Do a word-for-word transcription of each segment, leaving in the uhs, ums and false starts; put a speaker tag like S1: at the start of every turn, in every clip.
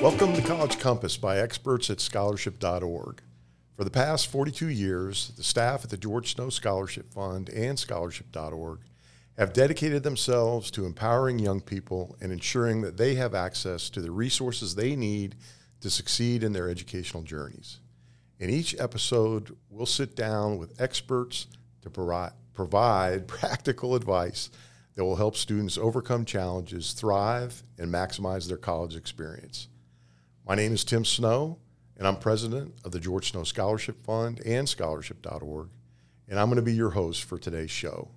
S1: Welcome to College Compass by experts at scholarship dot org. For the past forty-two years, the staff at the George Snow Scholarship Fund and scholarship dot org have dedicated themselves to empowering young people and ensuring that they have access to the resources they need to succeed in their educational journeys. In each episode, we'll sit down with experts to provide, provide practical advice that will help students overcome challenges, thrive, and maximize their college experience. My name is Tim Snow, and I'm president of the George Snow Scholarship Fund and scholarship dot org, and I'm going to be your host for today's show.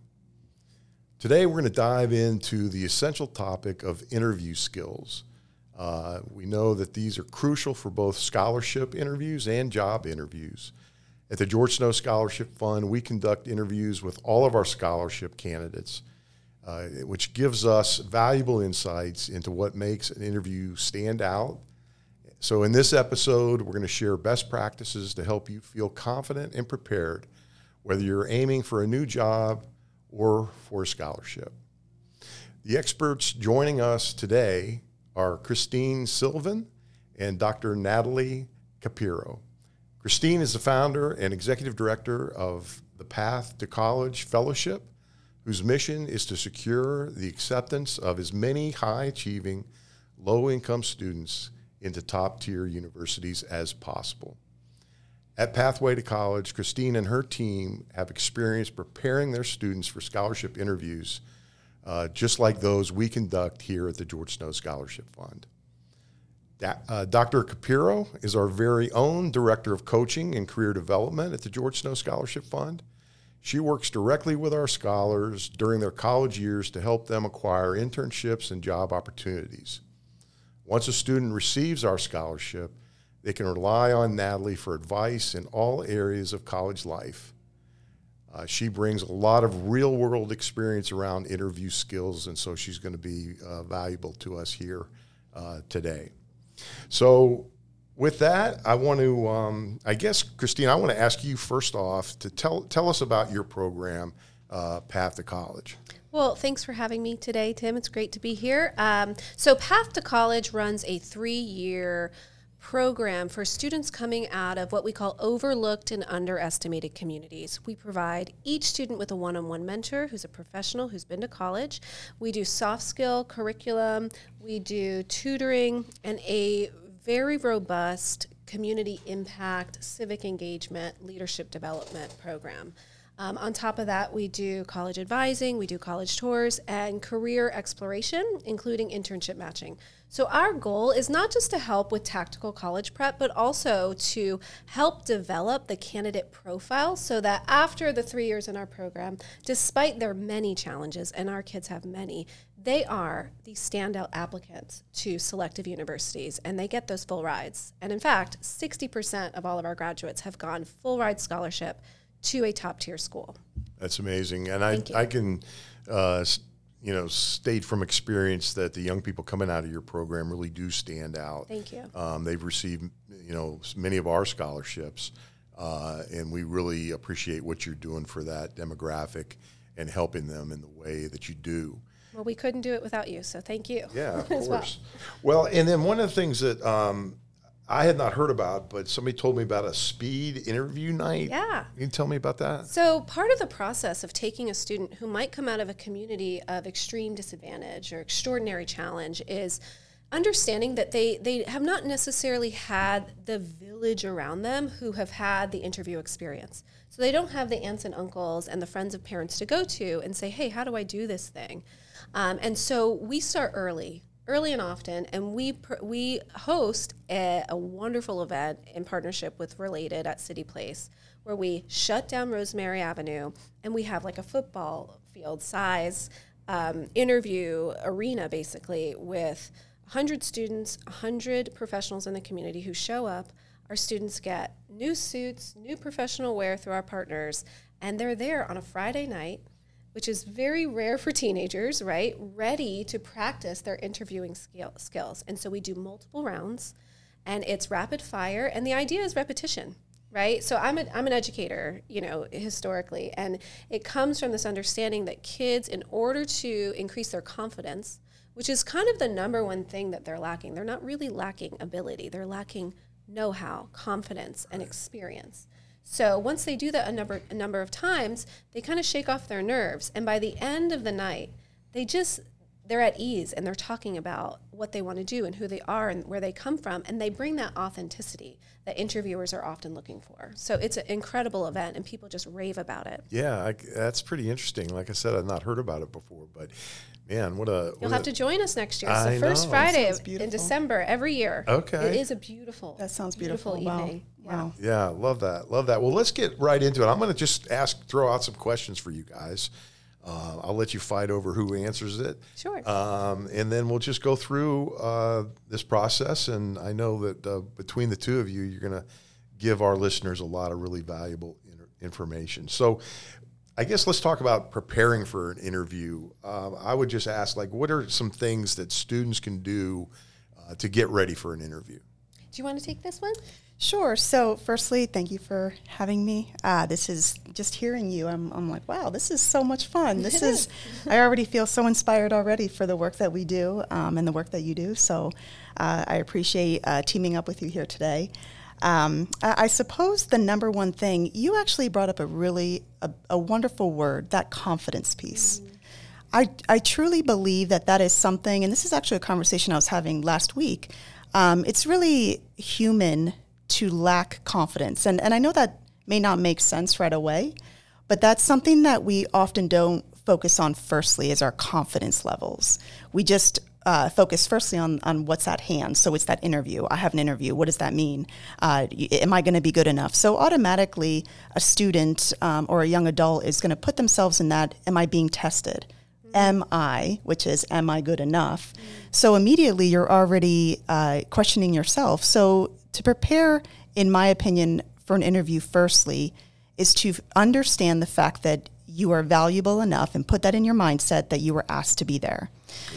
S1: Today, we're going to dive into the essential topic of interview skills. Uh, we know that these are crucial for both scholarship interviews and job interviews. At the George Snow Scholarship Fund, we conduct interviews with all of our scholarship candidates, uh, which gives us valuable insights into what makes an interview stand out. So in this episode, we're going to share best practices to help you feel confident and prepared, whether you're aiming for a new job or for a scholarship. The experts joining us today are Christine Sylvan and Doctor Natalie Capiro. Christine is the founder and executive director of the Path to College Fellowship, whose mission is to secure the acceptance of as many high-achieving, low-income students into top-tier universities as possible. At Pathway to College, Christine and her team have experience preparing their students for scholarship interviews, uh, just like those we conduct here at the George Snow Scholarship Fund. Da- uh, Doctor Capiro is our very own Director of Coaching and Career Development at the George Snow Scholarship Fund. She works directly with our scholars during their college years to help them acquire internships and job opportunities. Once a student receives our scholarship, they can rely on Natalie for advice in all areas of college life. Uh, she brings a lot of real-world experience around interview skills, and so she's going to be uh, valuable to us here uh, today. So with that, I want to, um, I guess, Christine, I want to ask you first off to tell tell us about your program, uh, Path to College.
S2: Well, thanks for having me today, Tim. It's great to be here. Um, so Path to College runs a three-year program for students coming out of what we call overlooked and underestimated communities. We provide each student with a one-on-one mentor who's a professional who's been to college. We do soft skill curriculum. We do tutoring and a very robust community impact, civic engagement, leadership development program. Um, on top of that, we do college advising, we do college tours, and career exploration, including internship matching. So our goal is not just to help with tactical college prep, but also to help develop the candidate profile so that after the three years in our program, despite their many challenges, and our kids have many, they are the standout applicants to selective universities, and they get those full rides. And in fact, sixty percent of all of our graduates have gone full ride scholarship to a top-tier school.
S1: That's amazing. And I,
S2: you.
S1: I can, uh, you know, state from experience that the young people coming out of your program really do stand out.
S2: Thank you.
S1: Um, they've received, you know, many of our scholarships, uh, and we really appreciate what you're doing for that demographic and helping them in the way that you do.
S2: Well, we couldn't do it without you, so thank you.
S1: Yeah, of
S2: as
S1: course.
S2: well.
S1: well, and then one of the things that um, I had not heard about, but somebody told me about a speed interview night.
S2: Yeah.
S1: Can you tell me about that?
S2: So part of the process of taking a student who might come out of a community of extreme disadvantage or extraordinary challenge is understanding that they, they have not necessarily had the village around them who have had the interview experience. So they don't have the aunts and uncles and the friends of parents to go to and say, hey, how do I do this thing? Um, and so we start early. early and often, and we pr- we host a, a wonderful event in partnership with Related at City Place, where we shut down Rosemary Avenue, and we have like a football field size um, interview arena, basically, with one hundred students, one hundred professionals in the community who show up. Our students get new suits, new professional wear through our partners, and they're there on a Friday night, which is very rare for teenagers, right? Ready to practice their interviewing skill, skills. And so we do multiple rounds, and it's rapid fire, and the idea is repetition, right? So I'm, a, I'm an educator, you know, historically, and it comes from this understanding that kids, in order to increase their confidence, which is kind of the number one thing that they're lacking. They're not really lacking ability. They're lacking know-how, confidence, and experience. So once they do that a number a number of times, they kind of shake off their nerves. And by the end of the night, they just, they're at ease and they're talking about what they want to do and who they are and where they come from. And they bring that authenticity that interviewers are often looking for. So it's an incredible event and people just rave about it.
S1: Yeah, I, that's pretty interesting. Like I said, I've not heard about it before, but man, what a...
S2: You'll
S1: what
S2: have
S1: a,
S2: to join us next year. It's
S1: I
S2: the first
S1: know.
S2: Friday
S3: Sounds
S2: in December every year.
S1: Okay.
S2: It is a beautiful,
S3: That sounds beautiful.
S2: beautiful
S3: Wow.
S2: evening.
S3: Wow.
S1: Yeah, love that. Love that. Well, let's get right into it. I'm going to just ask, throw out some questions for you guys. Uh, I'll let you fight over who answers it.
S2: Sure.
S1: Um, and then we'll just go through uh, this process. And I know that uh, between the two of you, you're going to give our listeners a lot of really valuable in- information. So I guess let's talk about preparing for an interview. Uh, I would just ask, like, what are some things that students can do uh, to get ready for an interview?
S2: Do you want to take this one?
S3: Sure. So firstly, thank you for having me. Uh, this is just hearing you. I'm, I'm like, wow, this is so much fun. This is, I already feel so inspired already for the work that we do um, and the work that you do. So uh, I appreciate uh, teaming up with you here today. Um, I, I suppose the number one thing, you actually brought up a really, a, a wonderful word, that confidence piece. Mm. I, I truly believe that that is something, and this is actually a conversation I was having last week. Um, it's really human to lack confidence. And, and I know that may not make sense right away, but that's something that we often don't focus on firstly is our confidence levels. We just uh, focus firstly on, on what's at hand. So it's that interview. I have an interview. What does that mean? Uh, am I going to be good enough? So automatically a student um, or a young adult is going to put themselves in that, am I being tested? Am I, which is, am I good enough? Mm. So immediately you're already uh, questioning yourself. So to prepare, in my opinion, for an interview, firstly, is to understand the fact that you are valuable enough and put that in your mindset that you were asked to be there.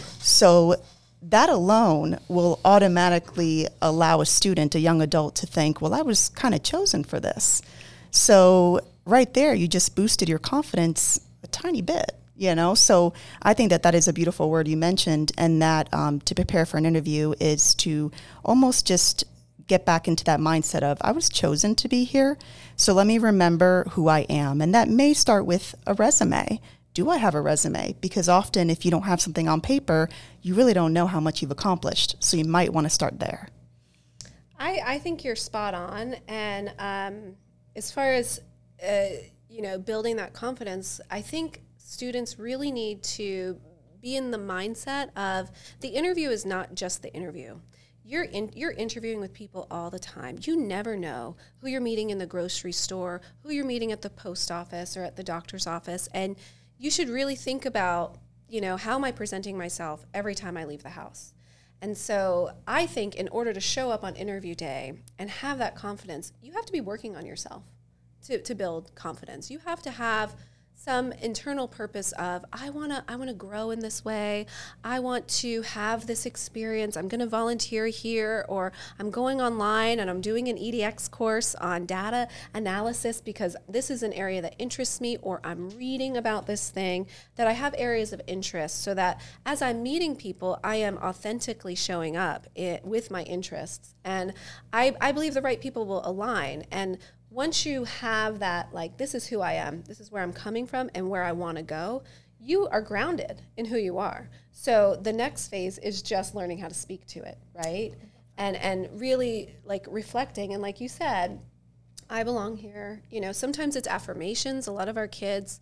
S3: So that alone will automatically allow a student, a young adult, to think, well, I was kind of chosen for this. So right there, you just boosted your confidence a tiny bit. You know, so I think that that is a beautiful word you mentioned, and that um, to prepare for an interview is to almost just get back into that mindset of, I was chosen to be here, so let me remember who I am. And that may start with a resume. Do I have a resume? Because often if you don't have something on paper, you really don't know how much you've accomplished. So you might want to start there.
S2: I, I think you're spot on. And um, as far as, uh, you know, building that confidence, I think students really need to be in the mindset of the interview is not just the interview. You're in, you're interviewing with people all the time. You never know who you're meeting in the grocery store, who you're meeting at the post office or at the doctor's office. And you should really think about, you know, how am I presenting myself every time I leave the house? And so I think in order to show up on interview day and have that confidence, you have to be working on yourself to, to build confidence. You have to have some internal purpose of, I want to I want to grow in this way. I want to have this experience. I'm going to volunteer here, or I'm going online and I'm doing an E D X course on data analysis because this is an area that interests me, or I'm reading about this thing, that I have areas of interest so that as I'm meeting people, I am authentically showing up it, with my interests. And I, I believe the right people will align. And once you have that, like, this is who I am, this is where I'm coming from and where I want to go, you are grounded in who you are. So the next phase is just learning how to speak to it, right? And and really, like, reflecting. And like you said, I belong here. You know, sometimes it's affirmations. A lot of our kids,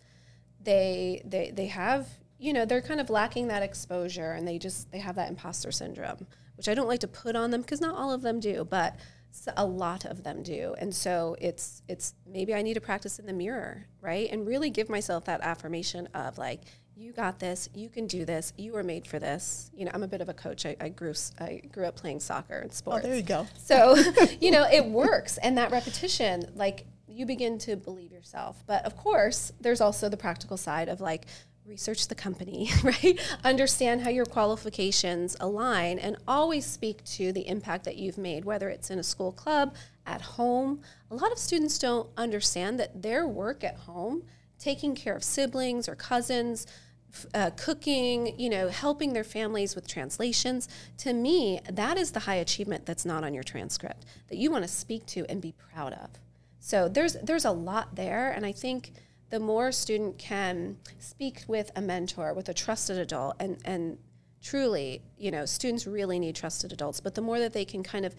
S2: they they they have, you know, they're kind of lacking that exposure, and they just, they have that imposter syndrome, which I don't like to put on them because not all of them do, but a lot of them do. And so it's it's maybe I need to practice in the mirror, right? And really give myself that affirmation of, like, you got this, you can do this, you were made for this. You know, I'm a bit of a coach. I, I grew I grew up playing soccer and sports.
S3: Oh, there you go.
S2: So, you know, it works. And that repetition, like, you begin to believe yourself. But of course, there's also the practical side of, like, research the company, right? Understand how your qualifications align, and always speak to the impact that you've made, whether it's in a school club, at home. A lot of students don't understand that their work at home, taking care of siblings or cousins, uh, cooking, you know, helping their families with translations. To me, that is the high achievement that's not on your transcript that you want to speak to and be proud of. So there's there's a lot there, and I think the more a student can speak with a mentor, with a trusted adult, and and truly, you know, students really need trusted adults, but the more that they can kind of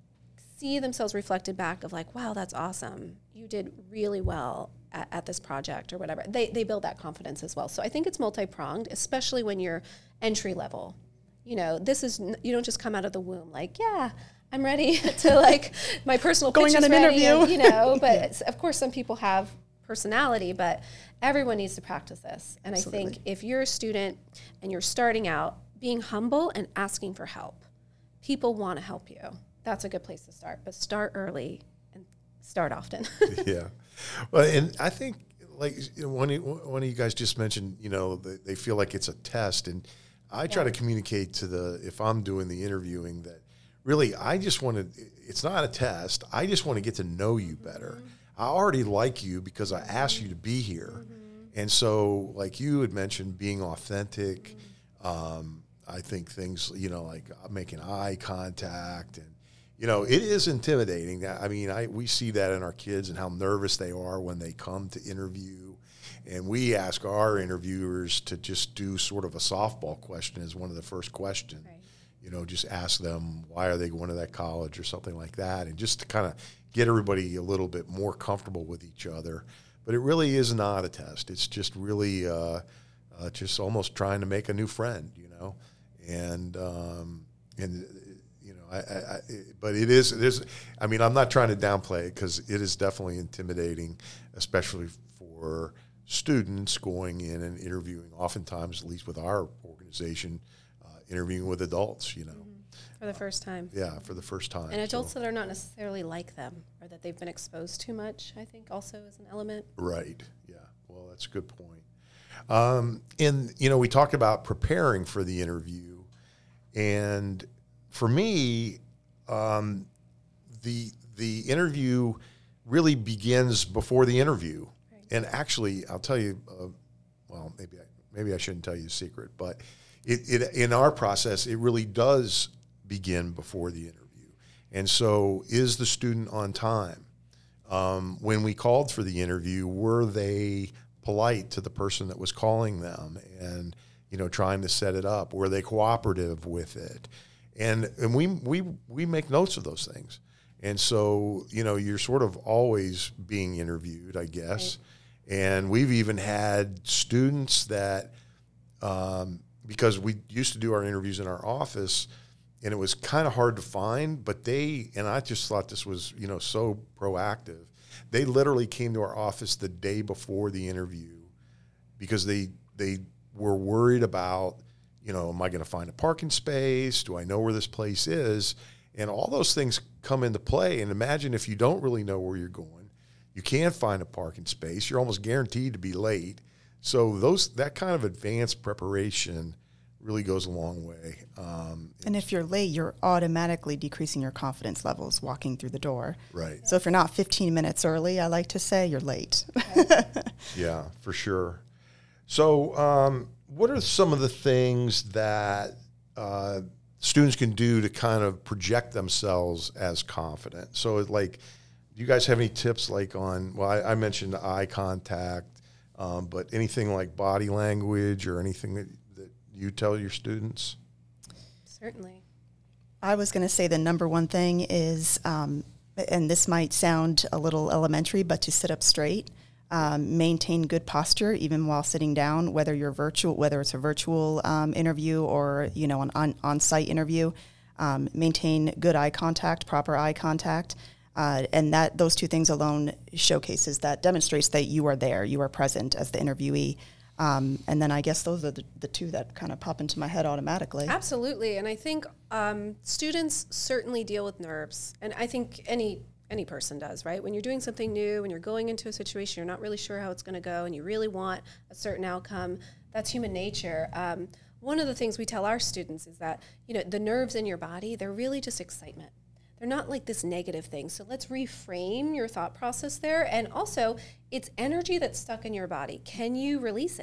S2: see themselves reflected back of like, wow, that's awesome. You did really well at, at this project or whatever. They they build that confidence as well. So I think it's multi-pronged, especially when you're entry level. You know, this is, you don't just come out of the womb like, yeah, I'm ready to like, my personal
S3: Going
S2: pitch
S3: on
S2: is
S3: an
S2: ready,
S3: interview.
S2: and, you know, but it's, of course some people have personality, but everyone needs to practice this. And
S3: Absolutely.
S2: I think if you're a student and you're starting out, being humble and asking for help, people want to help you. That's a good place to start, but start early and start often.
S1: Yeah. Well, and I think like you know, one, of, one of you guys just mentioned, you know, they, they feel like it's a test. And I try
S2: Yeah.
S1: to communicate to the, if I'm doing the interviewing, that really, I just want to, it's not a test. I just want to get to know you better. Mm-hmm. I already like you because I asked you to be here. Mm-hmm. And so like you had mentioned, being authentic, mm-hmm. um, I think things, you know, like making eye contact and, you know, it is intimidating. I mean, I we see that in our kids and how nervous they are when they come to interview. And we ask our interviewers to just do sort of a softball question as one of the first questions. Right. You know, just ask them, why are they going to that college or something like that, and just to kind of get everybody a little bit more comfortable with each other. But it really is not a test. It's just really uh, uh, just almost trying to make a new friend, you know. And, um, and you know, I, I, I, but it is, it is, I mean, I'm not trying to downplay it because it is definitely intimidating, especially for students going in and interviewing, oftentimes, at least with our organization, interviewing with adults, you know.
S2: Mm-hmm. For the first time.
S1: Yeah, for the first time.
S2: And adults
S1: so.
S2: that are not necessarily like them or that they've been exposed too much, I think also is an element.
S1: Right, yeah. Well, that's a good point. Um, and, you know, we talked about preparing for the interview. And for me, um, the the interview really begins before the interview. Right. And actually, I'll tell you, uh, well, maybe I, maybe I shouldn't tell you a secret, but It, it, in our process, it really does begin before the interview. And so is the student on time? Um, when we called for the interview, were they polite to the person that was calling them and, you know, trying to set it up? Were they cooperative with it? And and we we we make notes of those things. And so, you know, you're sort of always being interviewed, I guess. Right. And we've even had students that um, because we used to do our interviews in our office, and it was kind of hard to find, but they, and I just thought this was, you know, so proactive. They literally came to our office the day before the interview because they they were worried about, you know, am I going to find a parking space? Do I know where this place is? And all those things come into play. And imagine if you don't really know where you're going, you can't find a parking space, you're almost guaranteed to be late. So those that kind of advanced preparation really goes a long way. Um,
S3: and if you're late, you're automatically decreasing your confidence levels walking through the door.
S1: Right.
S3: So if you're not fifteen minutes early, I like to say, you're late.
S1: Yeah, for sure. So um, what are some of the things that uh, students can do to kind of project themselves as confident? So like, do you guys have any tips like on, well, I, I mentioned eye contact, um, but anything like body language or anything that you tell your students?
S2: Certainly.
S3: I was going to say the number one thing is, um, and this might sound a little elementary, but to sit up straight, um, maintain good posture even while sitting down, whether you're virtual, whether it's a virtual um, interview or, you know, an on, on-site interview, um, maintain good eye contact, proper eye contact. Uh, and that those two things alone showcases that, demonstrates that you are there, you are present as the interviewee. Um, and then I guess those are the, the two that kind of pop into my head automatically.
S2: Absolutely. And I think um, students certainly deal with nerves. And I think any any person does, right? When you're doing something new, when you're going into a situation, you're not really sure how it's going to go, and you really want a certain outcome, that's human nature. Um, one of the things we tell our students is that, you know, the nerves in your body, they're really just excitement. They're not like this negative thing. So let's reframe your thought process there. And also, it's energy that's stuck in your body. Can you release it?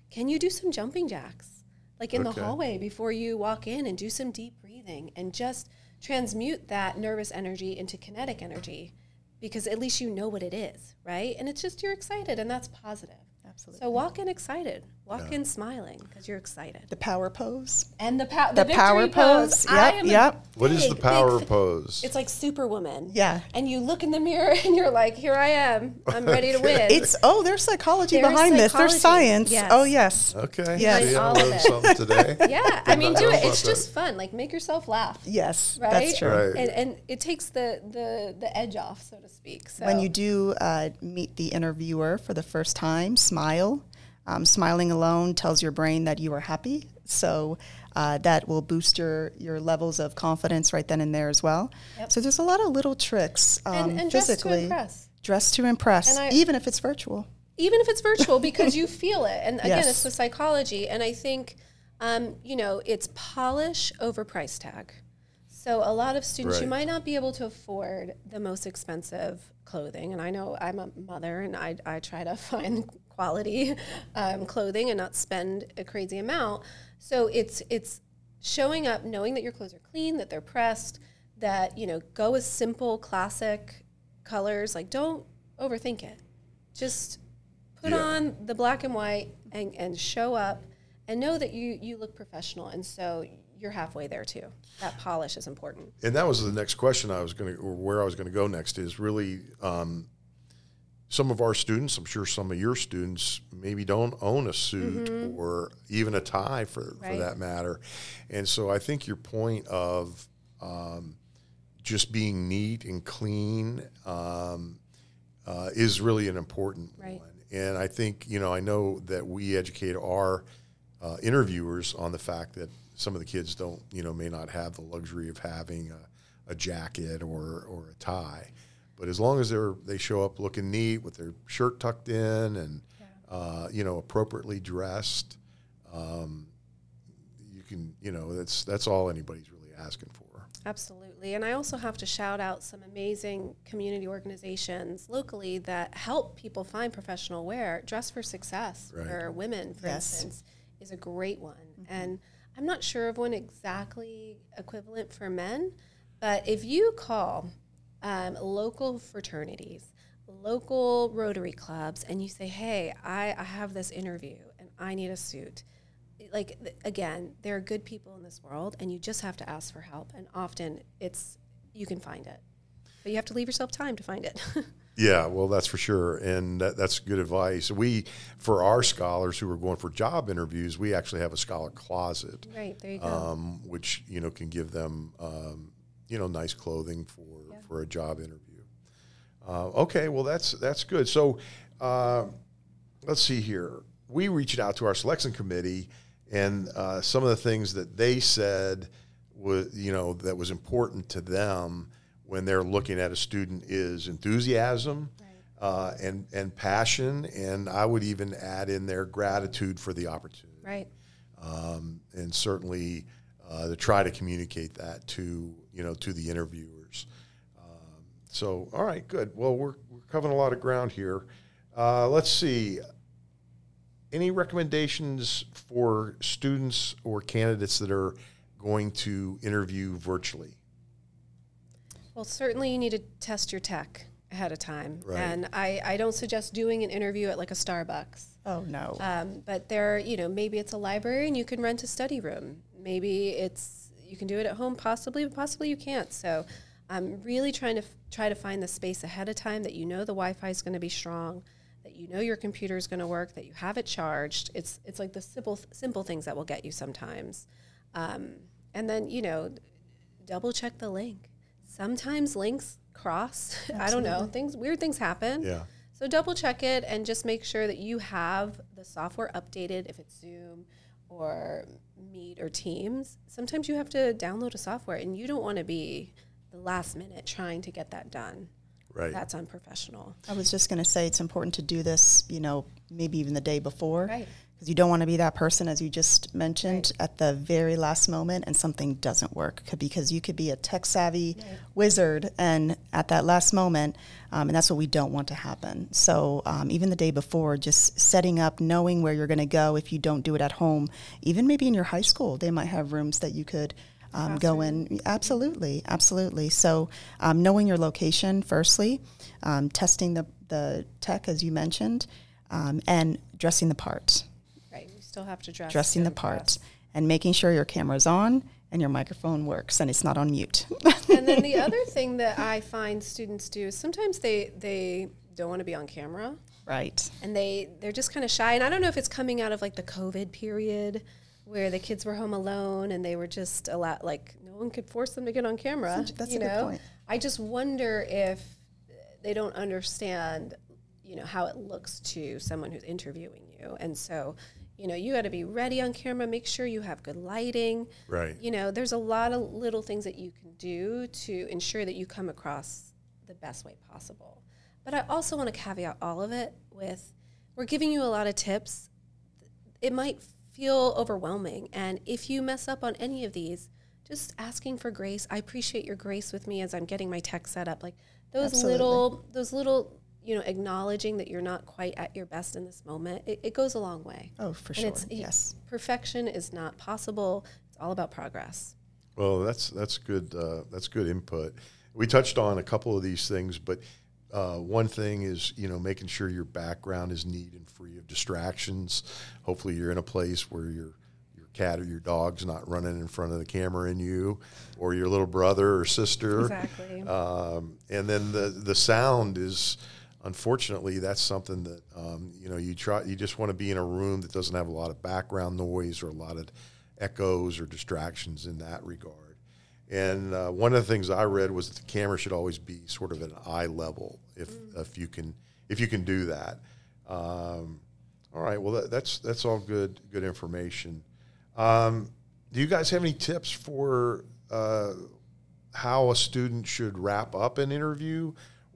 S2: can you do some jumping jacks, like in
S1: Okay.
S2: the hallway before you walk in, and do some deep breathing and just transmute that nervous energy into kinetic energy, because at least you know what it is, right? And it's just you're excited, and that's positive.
S3: Absolutely.
S2: So walk in excited, walk
S1: Yeah.
S2: in smiling because you're excited.
S3: The power pose.
S2: And the, pow- the,
S3: The power
S2: victory pose.
S3: pose.
S2: I
S3: Yep,
S2: am a
S3: yep.
S1: What is the
S2: big,
S1: power
S2: big
S1: pose?
S2: It's like Superwoman.
S3: Yeah.
S2: And you look in the mirror and you're like, here I am. I'm ready to win.
S3: It's, oh, there's psychology
S2: There is
S3: behind this. There's
S2: psychology.
S3: science.
S2: Yes.
S3: Oh, yes.
S1: Okay.
S3: Yes.
S1: See, I
S2: All of
S1: learned
S2: it.
S1: something today.
S2: yeah, I mean,
S1: not
S2: do
S1: know
S2: it.
S1: about
S2: It's
S1: that.
S2: just fun. Like, make yourself laugh.
S3: Yes,
S2: Right?
S3: that's true.
S1: Right.
S2: And, and it takes the, the, the edge off, so to speak. So
S3: When you do uh, meet the interviewer for the first time, smile. Um, smiling alone tells your brain that you are happy. So uh, that will boost your, your levels of confidence right then and there as well.
S2: Yep.
S3: So there's a lot of little tricks um,
S2: and, and dress to
S3: physically.
S2: impress.
S3: Dress to impress,
S2: And I-
S3: even if it's virtual.
S2: Even if it's virtual, because you feel it. And again,
S3: Yes.
S2: it's the psychology. And I think, um, you know, it's polish over price tag. So a lot of students, you
S1: Right.
S2: might not be able to afford the most expensive clothing. And I know I'm a mother, and I, I try to find quality um, clothing and not spend a crazy amount. So it's it's showing up, knowing that your clothes are clean, that they're pressed, that, you know, go with simple, classic colors. Like, don't overthink it. Just put
S1: Yeah.
S2: on the black and white and, and show up and know that you, you look professional. And so you're halfway there too. That polish is important.
S1: And that was the next question I was going to, or where I was going to go next is really um, some of our students, I'm sure some of your students maybe don't own a suit or even a tie for, for
S2: Right.
S1: that matter. And so I think your point of um, just being neat and clean um, uh, is really an important
S2: Right.
S1: one. And I think, you know, I know that we educate our uh, interviewers on the fact that some of the kids don't, you know, may not have the luxury of having a, a jacket or, or a tie. But as long as they're they show up looking neat with their shirt tucked in and, uh, you know, appropriately dressed, um, you can, you know, that's that's all anybody's really asking for.
S2: Absolutely. And I also have to shout out some amazing community organizations locally that help people find professional wear. Dress for Success
S1: Right.
S2: for women, for
S3: Yes.
S2: instance, is a great one. And I'm not sure of one exactly equivalent for men, but if you call um, local fraternities, local Rotary clubs, and you say, hey, I, I have this interview and I need a suit. Like, th- again, there are good people in this world, and you just have to ask for help. And often it's, you can find it, but you have to leave yourself time to find it.
S1: Yeah, well, that's for sure, and that, that's good advice. We, for our scholars who are going for job interviews, we actually have a scholar closet,
S2: Right, there you go.
S1: um, which you know can give them, um, you know, nice clothing for
S2: Yeah.
S1: for a job interview. Uh, okay, well, that's that's good. So, uh, let's see here. We reached out to our selection committee, and uh, some of the things that they said was, you know, that was important to them when they're looking at a student is enthusiasm
S2: Right.
S1: uh, and and passion, and I would even add in there gratitude for the opportunity,
S2: Right.
S1: um, and certainly uh, to try to communicate that to you know to the interviewers. Um, so, all right, good. Well, we're we're covering a lot of ground here. Uh, let's see. Any recommendations for students or candidates that are going to interview virtually?
S2: Well, certainly you need to test your tech ahead of time.
S1: Right.
S2: And I, I don't suggest doing an interview at like a Starbucks.
S3: Oh, no.
S2: Um, but there, you know, maybe it's a library and you can rent a study room. Maybe it's, you can do it at home, possibly, but possibly you can't. So I'm really trying to f- try to find the space ahead of time that you know the Wi-Fi is going to be strong, that you know your computer is going to work, that you have it charged. It's it's like the simple simple things that will get you sometimes. Um, and then, you know, double check the link. Sometimes links cross. I don't know.
S3: Absolutely.
S2: Things weird things happen.
S1: Yeah.
S2: So double check it and just make sure that you have the software updated if it's Zoom or Meet or Teams. Sometimes you have to download a software and you don't want to be the last minute trying to get that done.
S1: Right.
S2: That's unprofessional.
S3: I was just going to say it's important to do this, you know, maybe even the day before.
S2: Right.
S3: because you don't want to be that person, as you just mentioned,
S2: Right.
S3: at the very last moment and something doesn't work. Could- Because you could be a tech-savvy
S2: Right.
S3: wizard, and at that last moment, um, and that's what we don't want to happen. So um, even the day before, just setting up, knowing where you're going to go if you don't do it at home. Even maybe in your high school, they might have rooms that you could um, go in. Absolutely, absolutely. So um, knowing your location, firstly, um, testing the, the tech, as you mentioned, um, and dressing the part.
S2: Right. You still have to dress.
S3: Dressing
S2: to
S3: the part,
S2: impress.
S3: and making sure your camera's on and your microphone works and it's not on mute.
S2: And then the other thing that I find students do is sometimes they they don't want to be on camera,
S3: Right.
S2: and they they're just kind of shy. And I don't know if it's coming out of like the COVID period where the kids were home alone and they were just a lot like no one could force them to get on camera.
S3: That's a- that's
S2: you
S3: a good
S2: know?
S3: point.
S2: I just wonder if they don't understand, you know, how it looks to someone who's interviewing you. And so, you know, you got to be ready on camera, make sure you have good lighting.
S1: Right.
S2: You know, there's a lot of little things that you can do to ensure that you come across the best way possible. But I also want to caveat all of it with, we're giving you a lot of tips. It might feel overwhelming. And if you mess up on any of these, just asking for grace. I appreciate your grace with me as I'm getting my tech set up. Like those
S3: Absolutely.
S2: little, those little, you know, acknowledging that you're not quite at your best in this moment, it, it goes a long way.
S3: Oh, for
S2: And
S3: sure.
S2: it's,
S3: Yes.
S2: perfection is not possible. It's all about progress.
S1: Well, that's that's good. Uh, that's good input. We touched on a couple of these things, but uh, one thing is, you know, making sure your background is neat and free of distractions. Hopefully, you're in a place where your your cat or your dog's not running in front of the camera and you, or your little brother or sister.
S2: Exactly.
S1: Um, and then the the sound is, unfortunately, that's something that um, you know you try. You just want to be in a room that doesn't have a lot of background noise or a lot of echoes or distractions in that regard. And uh, one of the things I read was that the camera should always be sort of at an eye level, if
S2: Mm.
S1: if you can if you can do that. Um, all right, well that, that's that's all good good information. Um, do you guys have any tips for uh, how a student should wrap up an interview,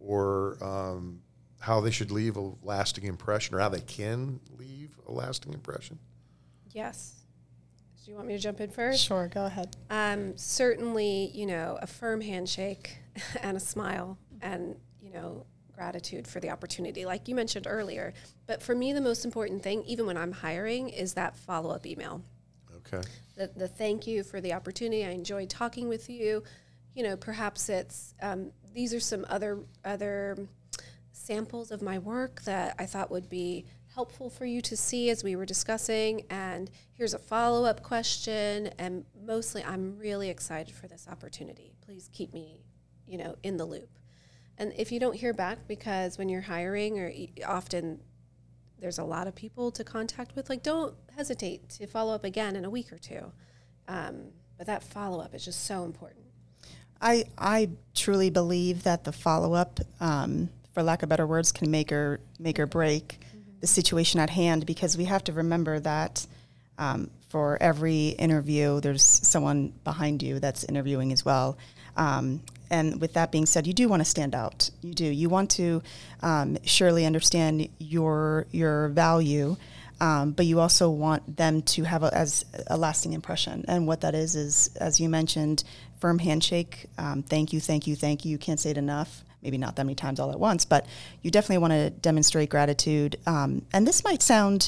S1: or um, how they should leave a lasting impression, or how they can leave a lasting impression?
S2: Yes. Do you want me to jump in first?
S3: Sure, go ahead.
S2: Um, certainly, you know, a firm handshake and a smile and, you know, gratitude for the opportunity, like you mentioned earlier. But for me, the most important thing, even when I'm hiring, is that follow-up email.
S1: Okay.
S2: The, the thank you for the opportunity. I enjoyed talking with you. You know, perhaps it's, um, these are some other other samples of my work that I thought would be helpful for you to see as we were discussing, and here's a follow-up question, and mostly I'm really excited for this opportunity. Please keep me, you know, in the loop. And if you don't hear back, because when you're hiring, or e- often there's a lot of people to contact with, like, don't hesitate to follow up again in a week or two. Um, but that follow-up is just so important.
S3: I I truly believe that the follow-up, um, for lack of better words, can make or make or break the situation at hand, because we have to remember that um, for every interview, there's someone behind you that's interviewing as well. Um, and with that being said, you do want to stand out. You do. You want to um, surely understand your your value, um, but you also want them to have a, as a lasting impression. And what that is is, as you mentioned, firm handshake. Um, thank you, thank you, thank you. You can't say it enough. Maybe not that many times all at once, but you definitely want to demonstrate gratitude. Um, and this might sound,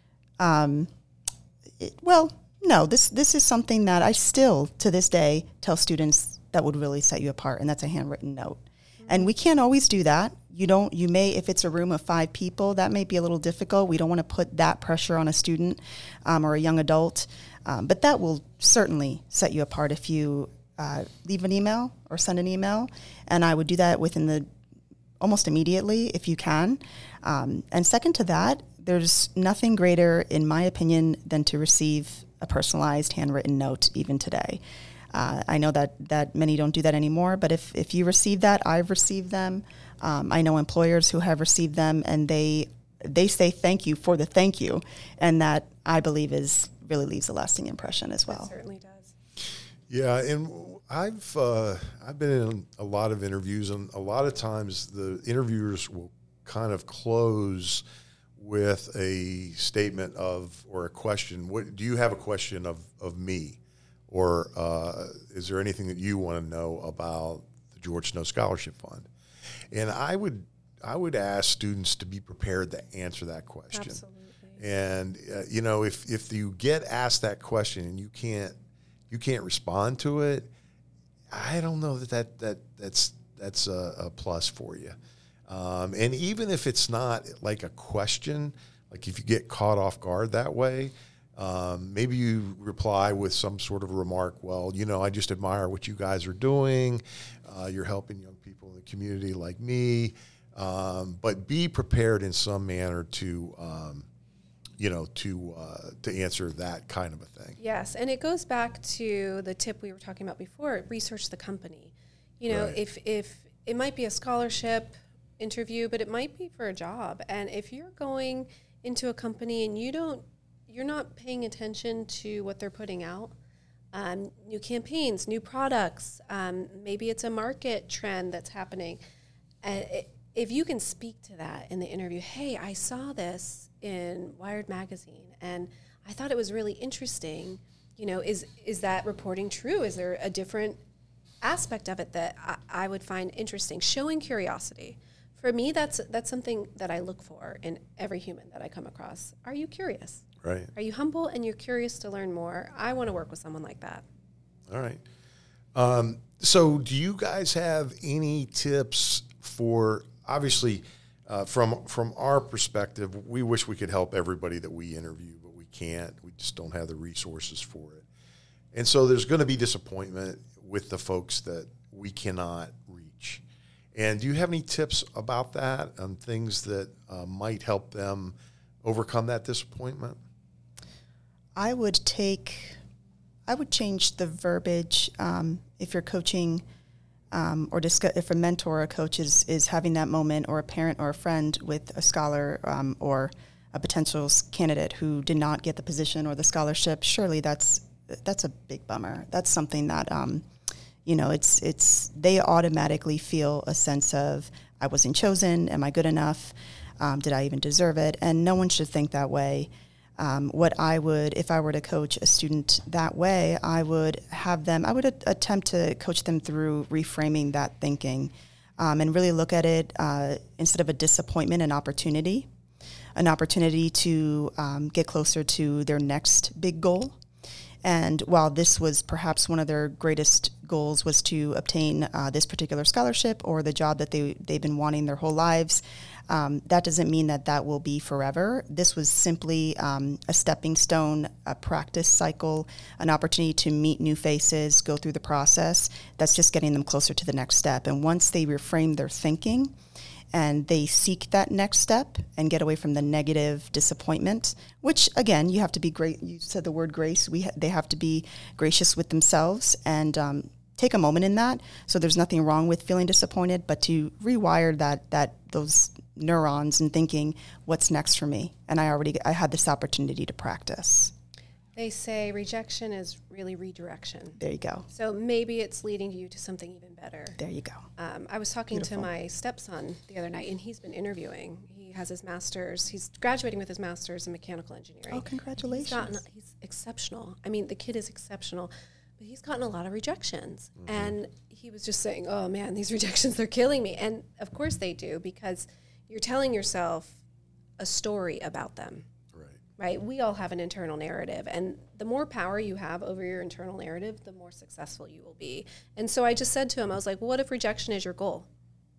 S3: um, it, well, no, this this is something that I still, to this day, tell students that would really set you apart, and that's a handwritten note. Mm-hmm. And we can't always do that. You don't, you may, if it's a room of five people, that may be a little difficult. We don't want to put that pressure on a student um, or a young adult, um, but that will certainly set you apart if you Uh, leave an email or send an email, and I would do that within the almost immediately if you can. Um, and second to that, there's nothing greater, in my opinion, than to receive a personalized handwritten note even today. Uh, I know that that many don't do that anymore, but if if you receive that, I've received them. Um, I know employers who have received them, and they they say thank you for the thank you, and that, I believe, is really leaves a lasting impression as well.
S2: It certainly does.
S1: Yeah, and I've uh, I've been in a lot of interviews, and a lot of times the interviewers will kind of close with a statement of, or a question. What, do you have a question of, of me? Or uh, is there anything that you want to know about the George Snow Scholarship Fund? And I would I would ask students to be prepared to answer that question.
S2: Absolutely.
S1: And uh, you know, if if you get asked that question and you can't you can't respond to it, I don't know that, that, that that's that's a, a plus for you. Um, and even if it's not like a question, like if you get caught off guard that way, um, maybe you reply with some sort of remark, well, you know, I just admire what you guys are doing. Uh, you're helping young people in the community like me. Um, but be prepared in some manner to, um, you know, to uh, to answer that kind of a thing.
S2: Yes, and it goes back to the tip we were talking about before, research the company. You know,
S1: Right.
S2: if if it might be a scholarship interview, but it might be for a job. And if you're going into a company and you don't, you're not paying attention to what they're putting out, um, new campaigns, new products, um, maybe it's a market trend that's happening. And it, if you can speak to that in the interview, hey, I saw this in Wired Magazine and I thought it was really interesting. You know, is is that reporting true? Is there a different aspect of it that I, I would find interesting? Showing curiosity. For me, that's that's something that I look for in every human that I come across. Are you curious?
S1: Right.
S2: Are you humble and you're curious to learn more? I want to work with someone like that.
S1: All right. Um, so do you guys have any tips for, obviously, uh, from from our perspective, we wish we could help everybody that we interview, but we can't. We just don't have the resources for it. And so there's going to be disappointment with the folks that we cannot reach. And do you have any tips about that, on things that uh, might help them overcome that disappointment?
S3: I would take, I would change the verbiage. Um, if you're coaching um, or discuss, if a mentor or a coach is, is having that moment, or a parent or a friend with a scholar um, or a potential candidate who did not get the position or the scholarship, surely that's that's a big bummer. That's something that, um, you know, it's it's they automatically feel a sense of, I wasn't chosen. Am I good enough? Um, did I even deserve it? And no one should think that way. Um, what I would, if I were to coach a student that way, I would have them, I would a- attempt to coach them through reframing that thinking um, and really look at it uh, instead of a disappointment, an opportunity, an opportunity to um, get closer to their next big goal. And while this was perhaps one of their greatest goals, was to obtain uh, this particular scholarship or the job that they, they've been wanting their whole lives, um, that doesn't mean that that will be forever. This was simply um, a stepping stone, a practice cycle, an opportunity to meet new faces, go through the process. That's just getting them closer to the next step. And once they reframe their thinking and they seek that next step and get away from the negative disappointment, which, again, you have to be great. You said the word grace. We ha- they have to be gracious with themselves and um, take a moment in that. So there's nothing wrong with feeling disappointed, but to rewire that that those neurons and thinking, what's next for me? And I already I had this opportunity to practice.
S2: They say rejection is really redirection.
S3: There you go.
S2: So maybe it's leading you to something even better.
S3: There you go.
S2: Um, I was talking
S3: Beautiful.
S2: to my stepson the other night, and he's been interviewing. He has his master's. He's graduating with his master's in mechanical engineering.
S3: Oh, congratulations.
S2: He's, gotten, he's exceptional. I mean, the kid is exceptional, but he's gotten a lot of rejections. Mm-hmm. And he was just saying, oh, man, these rejections, they're killing me. And, of course, they do, because you're telling yourself a story about them. Right? We all have an internal narrative, and the more power you have over your internal narrative, the more successful you will be. And so I just said to him, I was like, what if rejection is your goal?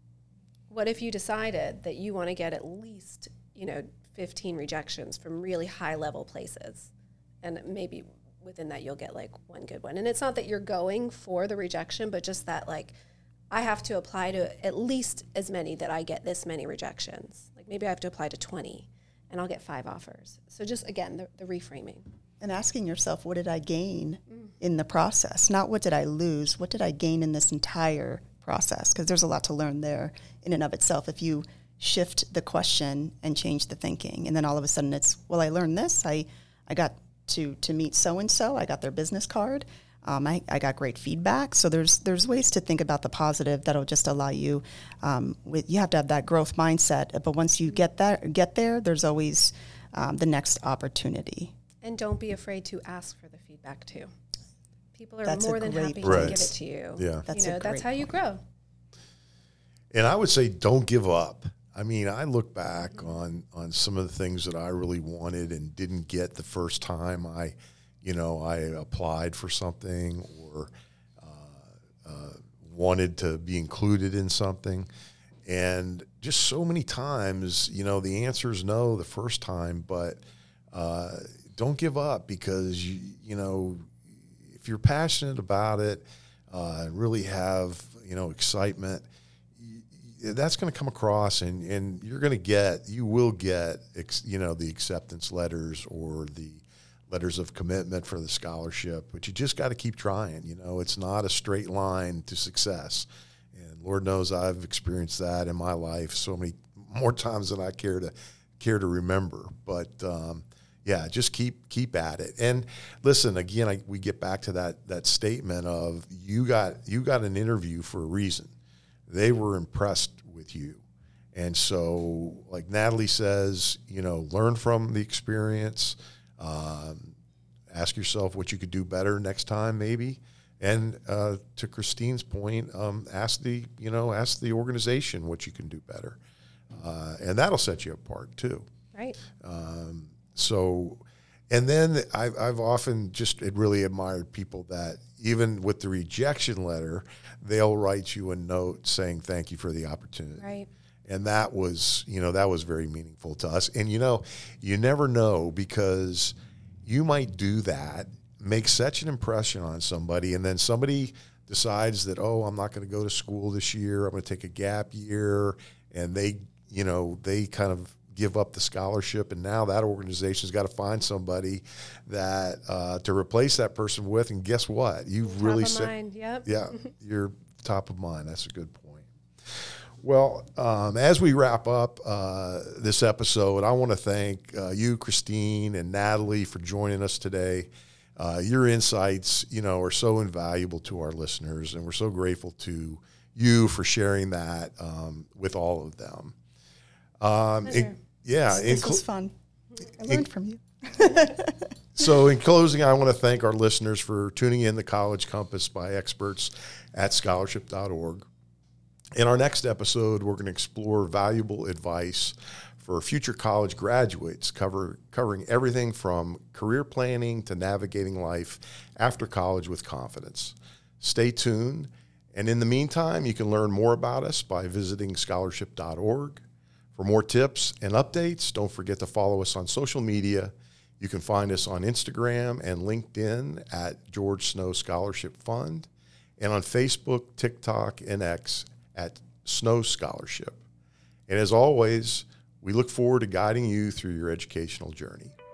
S2: What if you decided that you want to get at least, you know, fifteen rejections from really high level places, and maybe within that you'll get like one good one. And it's not that you're going for the rejection, but just that, like, I have to apply to at least as many that I get this many rejections. Like maybe I have to apply to twenty. And I'll get five offers. So just, again, the, the reframing.
S3: And asking yourself, what did I gain mm. in the process? Not what did I lose, what did I gain in this entire process? Because there's a lot to learn there in and of itself. If you shift the question and change the thinking, and then all of a sudden it's, well, I learned this. I, I got to, to meet so-and-so. I got their business card. Um, I, I got great feedback. So there's there's ways to think about the positive that'll just allow you. Um, with you have to have that growth mindset. But once you get that get there, there's always um, the next opportunity.
S2: And don't be afraid to ask for the feedback too. People are
S3: That's a
S2: more than
S3: great
S2: happy
S1: point.
S2: to give it to you.
S1: Yeah.
S3: That's
S2: you
S3: a
S2: know, that's
S3: great
S2: how you
S3: point.
S2: grow.
S1: And I would say don't give up. I mean, I look back on, on some of the things that I really wanted and didn't get the first time I, you know, I applied for something or uh, uh, wanted to be included in something. And just so many times, you know, the answer is no the first time, but uh, don't give up because, you, you know, if you're passionate about it uh, and really have, you know, excitement, that's going to come across and, and you're going to get, you will get, ex, you know, the acceptance letters or the letters of commitment for the scholarship, but you just got to keep trying. You know, it's not a straight line to success. And Lord knows I've experienced that in my life so many more times than I care to care to remember. But um, yeah, just keep keep at it. And listen, again, I, we get back to that that statement of you got you got an interview for a reason. They were impressed with you. And so, like Natalie says, you know, learn from the experience. Um, ask yourself what you could do better next time, maybe. And uh, to Christine's point, um, ask the, you know, ask the organization what you can do better. Uh, and that'll set you apart, too.
S2: Right.
S1: Um, so, and then I've, I've often just really admired people that even with the rejection letter, they'll write you a note saying thank you for the opportunity.
S2: Right.
S1: And that was, you know, that was very meaningful to us. And, you know, you never know because you might do that, make such an impression on somebody, and then somebody decides that, oh, I'm not going to go to school this year. I'm going to take a gap year. And they, you know, they kind of give up the scholarship. And now that organization's got to find somebody that uh, to replace that person with. And guess what? You've
S2: Top
S1: really
S2: of
S1: set,
S2: mind. Yep.
S1: yeah, you're top of mind. That's a good point. Well, um, as we wrap up uh, this episode, I want to thank uh, you, Christine, and Natalie for joining us today. Uh, your insights, you know, are so invaluable to our listeners, and we're so grateful to you for sharing that um, with all of them. Um,
S2: Pleasure.
S1: in, yeah,
S3: This,
S1: in
S3: this
S1: cl-
S3: was fun. I learned from you.
S1: So in closing, I want to thank our listeners for tuning in to College Compass by experts at scholarship dot org. In our next episode, we're going to explore valuable advice for future college graduates, cover, covering everything from career planning to navigating life after college with confidence. Stay tuned. And in the meantime, you can learn more about us by visiting scholarship dot org. For more tips and updates, don't forget to follow us on social media. You can find us on Instagram and LinkedIn at George Snow Scholarship Fund, and on Facebook, TikTok, and X at Snow Scholarship. And as always, we look forward to guiding you through your educational journey.